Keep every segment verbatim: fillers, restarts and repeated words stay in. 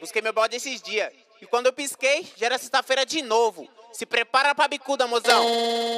busquei meu balde esses dias. E quando eu pisquei, já era sexta-feira de novo. Se prepara pra bicuda, mozão.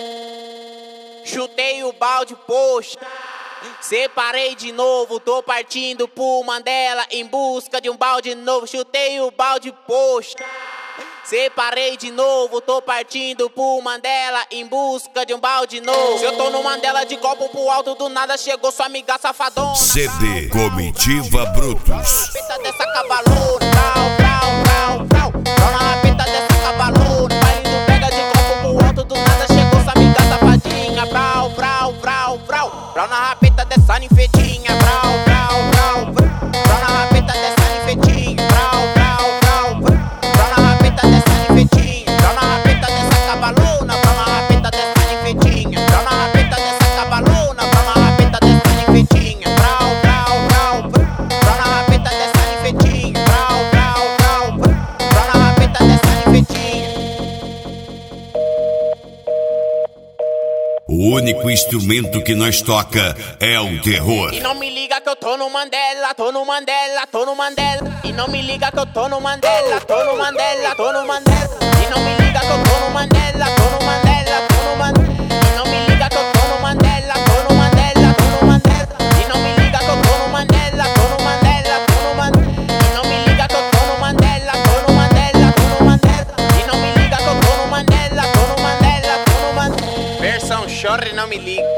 Chutei o balde, poxa. Separei de novo, tô partindo pro Mandela em busca de um balde novo. Chutei o balde, poxa. Separei de novo, tô partindo pro Mandela em busca de um balde novo. Se eu tô no Mandela de copo pro alto, do nada chegou sua amiga safadona. C D Comitiva Brutus. Rapeta dessa cavalona, vrau, vrau, vrau, vrau. Vrau na rapeta dessa cavalona. Vai indo, pega de copo pro alto, do nada chegou sua amiga safadinha. Vrau, vrau, vrau, vrau. Vrau na rapeta dessa ninfetinha. Vrau, vrau, vrau, vrau. Vrau na rapeta dessa ninfetinha. Vrau, vrau, vrau, vrau. Vrau na rapeta dessa ninfetinha. Vrau na rapeta dessa cavalona. Vrau na rapeta dessa ninfetinha. Vrau na rapeta dessa cavalona. Vrau na rapeta dessa ninfetinha. Vrau, vrau, vrau, vrau. Vrau na rapeta dessa ninfetinha. Vrau, vrau, vrau, vrau. Vrau na rapeta dessa ninfetinha. O único instrumento que nós toca é o terror. E não me liga que eu tô no Mandela, tô no Mandela, tô no Mandela. E não me liga que eu tô no Mandela, tô no Mandela, tô no Mandela. E não me liga que eu tô no Mandela, tô no Mandela, tô no Mandela. E não me liga que eu tô no Mandela, tô no Mandela, tô no Mandela. E não me liga que eu tô no Mandela, tô no Mandela, tô no Mandela. E não me liga que eu tô no Mandela, tô no Mandela, tô no Mandela. E não me liga que eu tô no Mandela, tô no Mandela, tô no Mandela. Versão chora e não me liga.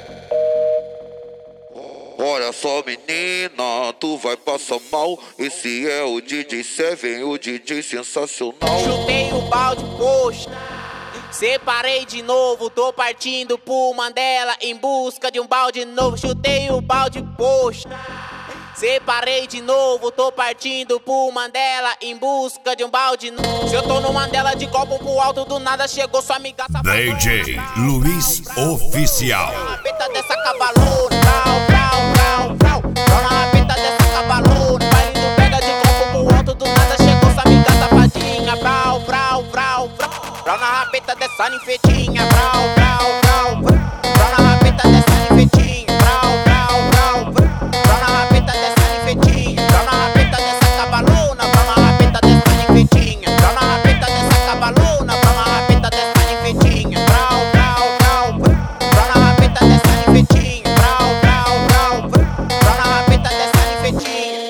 Olha só, menina, tu vai passar mal. Esse é o D J Seven, o D J sensacional. Chutei o balde, poxa. Separei de novo, tô partindo pro Mandela em busca de um balde novo. Chutei o balde, poxa. Separei de novo, tô partindo pro Mandela em busca de um balde novo. Se eu tô no Mandela de copo pro alto, do nada chegou sua amiga safadona. D J Luiz Oficial. Na rapeta dessa cavalona, vrau, vrau, vrau, vrau. Vrau na rapeta dessa cavalona. Vai indo, pega de copo pro alto, do nada chegou sua amiga safadinha. Vrau, vrau, vrau, vrau. Vrau na rapeta dessa ninfetinha. Vrau, vrau, vrau, vrau. Vrau na rapeta dessa ninfetinha. Vrau, vrau, vrau, vrau. Vrau na rapeta dessa ninfetinha. Vrau na rapeta dessa cavalona. Vrau na rapeta dessa ninfetinha. Vrau na rapeta dessa cavalona. Vrau na rapeta dessa ninfetinha. Vrau, vrau, vrau, vrau. Vrau na rapeta dessa ninfetinha. Vrau, vrau, vrau, vrau. Vrau na rapeta dessa ninfetinha.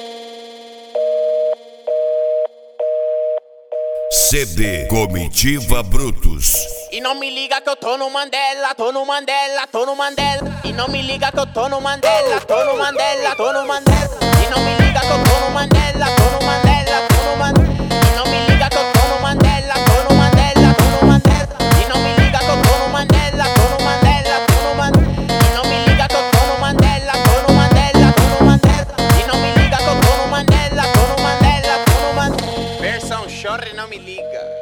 C D Comitiva Brutus. E não me liga que eu tô no Mandela, tô no Mandela, tô no Mandela. E não me liga que eu tô no Mandela, tô no Mandela, tô no Mandela. E não me liga que eu tô no Mandela, tô no Mandela, tô no Mandela. E não me liga que eu tô no Mandela, tô no Mandela, tô no Mandela. E não me liga que eu tô no Mandela, tô no Mandela, tô no Mandela. E não me liga que eu tô no Mandela, tô no Mandela, tô no Mandela. E não me liga que eu tô no Mandela, tô no Mandela, tô no Mandela. Versão chora e não me liga.